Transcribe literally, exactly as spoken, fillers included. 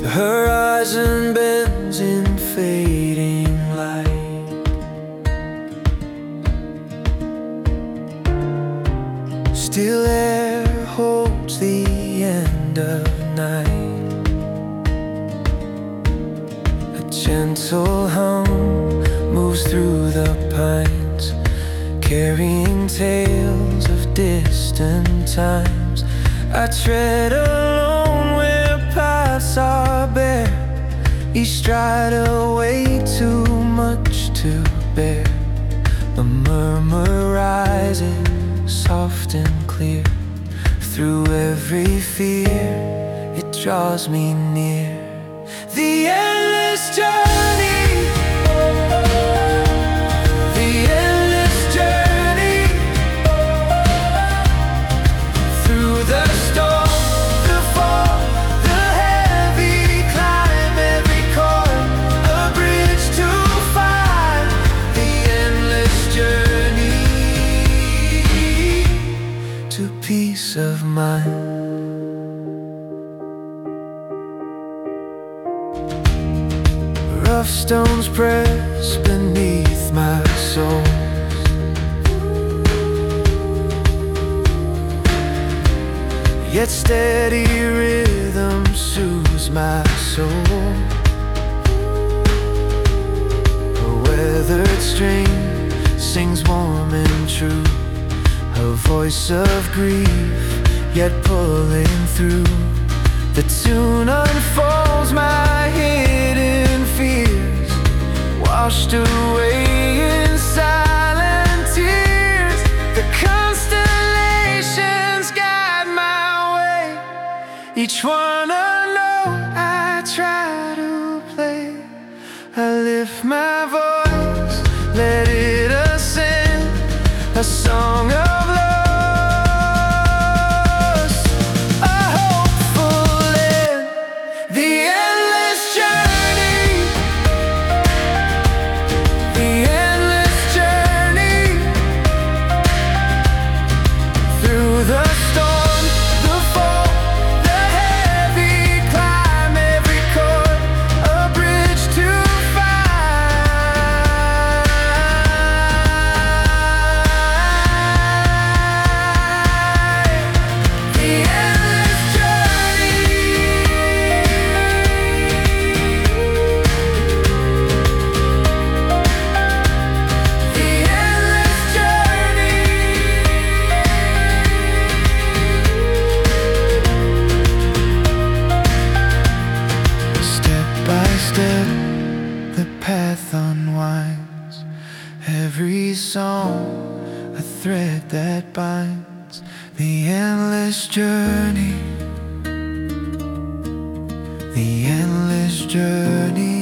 The horizon bends in fading light. Still air holds the end of night. A gentle hum moves through the pines, carrying tales of distant times. I tread alone where paths are bare, each stride a way too much to bear. The murmur rises soft and clear. Through every fear, it draws me near. The endless journey, the endless journey, through the storm, the fall, the heavy climb, every chord a bridge to find. The endless journey to peace of mind. Rough stones press beneath my soles, yet steady rhythm soothes my soul. A weathered string sings warm and true, a voice of grief yet pulling through. The tune unfolds my hidden fears, washed away in silent tears. The constellations guide my way, each one a note I try to play. I lift my voice, let it ascend, a song of the path unwinds, every song a thread that binds. The endless journey, the endless journey.